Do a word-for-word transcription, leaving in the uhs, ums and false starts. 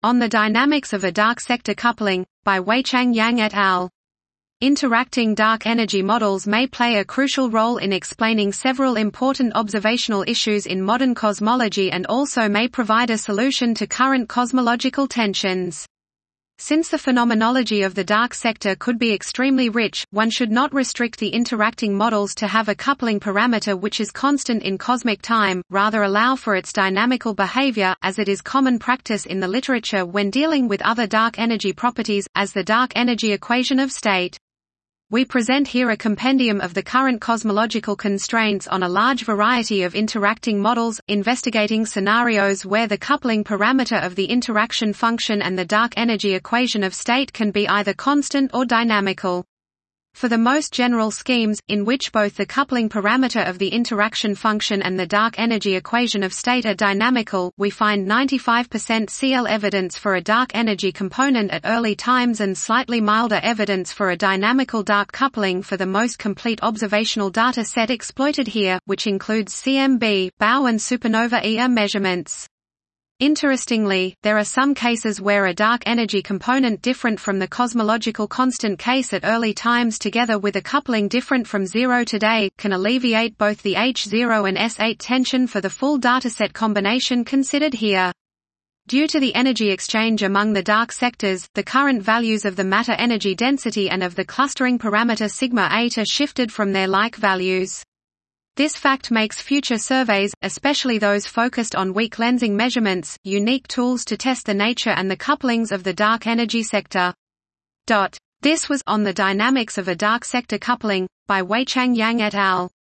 On the Dynamics of a Dark Sector Coupling, by Weichang Yang et al. Interacting dark energy models may play a crucial role in explaining several important observational issues in modern cosmology and also may provide a solution to current cosmological tensions. Since the phenomenology of the dark sector could be extremely rich, one should not restrict the interacting models to have a coupling parameter which is constant in cosmic time, rather allow for its dynamical behavior, as it is common practice in the literature when dealing with other dark energy properties, as the dark energy equation of state. We present here a compendium of the current cosmological constraints on a large variety of interacting models, investigating scenarios where the coupling parameter of the interaction function and the dark energy equation of state can be either constant or dynamical. For the most general schemes, in which both the coupling parameter of the interaction function and the dark energy equation of state are dynamical, we find ninety-five percent C L evidence for a dark energy component at early times and slightly milder evidence for a dynamical dark coupling for the most complete observational data set exploited here, which includes C M B, B O W and supernova E A measurements. Interestingly, there are some cases where a dark energy component different from the cosmological constant case at early times together with a coupling different from zero today, can alleviate both the H zero and S eight tension for the full dataset combination considered here. Due to the energy exchange among the dark sectors, the current values of the matter energy density and of the clustering parameter sigma eight are shifted from their like values. This fact makes future surveys, especially those focused on weak lensing measurements, unique tools to test the nature and the couplings of the dark energy sector. This was On the Dynamics of a Dark Sector Coupling, by Weichang Yang et al.